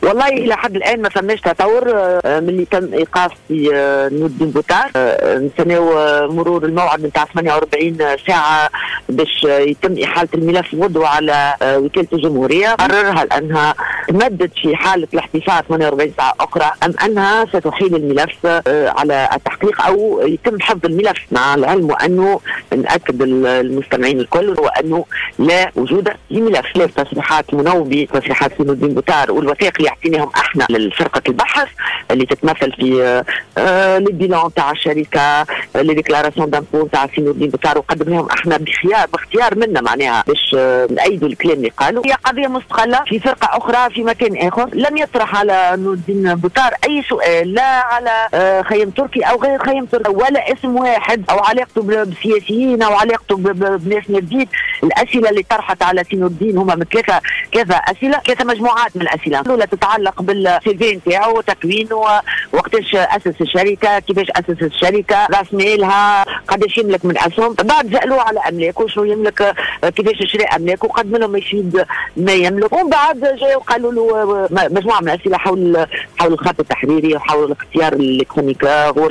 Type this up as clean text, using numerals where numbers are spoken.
والله الى حد الان ما فماش تطور ملي تم ايقاف في نور الدين بوتار. نستناو مرور الموعد نتاع 48 ساعه باش يتم احاله الملف غدوه على وكاله الجمهوريه. قررها انها تمدد في حاله الاحتفاء 48 ساعه اخرى، ام انها ستحيل الملف على التحقيق او يتم حفظ الملف، مع العلم وانه ناكد المستمعين الكل وانه لا وجود لملف. تصريحات منوبه، تصريحات في نور الدين بوتار والوثائق اللي اعطيناهم احنا للفرقه البحث اللي تتمثل في البيلان تاع الشركه، لي ديكلاراسيون دامبو تاع سي نور الدين بوتار، وقدمناهم احنا باختيار منا معناها باش نأيدوا الكلام اللي قالوا. هي قضيه مستقله في فرقه اخرى في مكان اخر، لم يطرح على نور الدين بوتار اي سؤال لا على خيم تركي او غير خيم تركي ولا اسم واحد او علاقته بسياسيين او علاقته بناس نرديد. الاسئله اللي طرحت على سي نور الدين هما من كذا اسئله، كذا مجموعات من الاسئله. الاولى تتعلق بالسيفي نتاعو، تكوينه، وقتاش اسس الشركه، كيفاش اسس الشركه، راس مالها، قداش يملك من اسهم. بعد سالوه على املاكه، شنو يملك، كيفاش شرى املاكه، قدم لهم يفيد ما يملك. ومن بعد جاوا قالوا له مجموعه من الاسئله حول الخط التحريري وحول الاختيار الالكترونيك